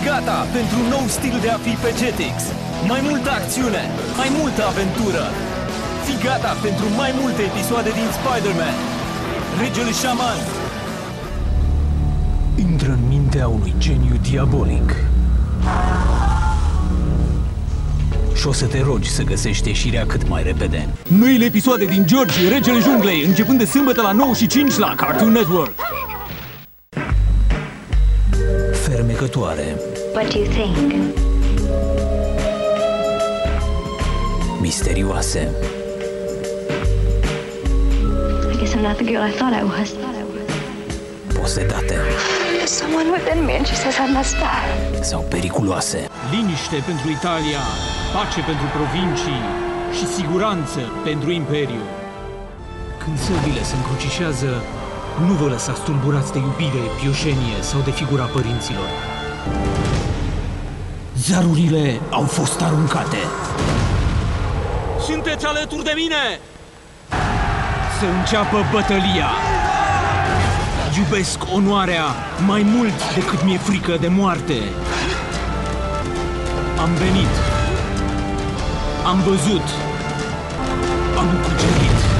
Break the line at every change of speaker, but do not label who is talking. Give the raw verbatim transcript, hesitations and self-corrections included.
gata pentru un nou stil de a fi pe Jetix. Mai multă acțiune, mai multă aventură. Fii gata pentru mai multe episoade din Spider-Man. Regele Șaman. Intră în mintea unui geniu diabolic și o să te rogi să găsești ieșirea cât mai repede. Noile episoade din George, Regele Junglei, începând de sâmbătă la nouă și cinci la Cartoon Network. Fermecătoare.
What do you think?
Misterioase.
I guess I'm not the girl I thought I was.
Posedate.
There's someone within me and she says I must die.
Sau periculoase.
Liniște pentru Italia, pace pentru provincii și siguranță pentru Imperiu. Când săbile se încrucișează, nu vă lăsați tulburați de iubire, pioșenie sau de figura părinților. Zarurile au fost aruncate. Sunteți alături de mine? Să înceapă bătălia! Iubesc onoarea mai mult decât mi-e frică de moarte. Am venit. Am văzut. Am cucerit.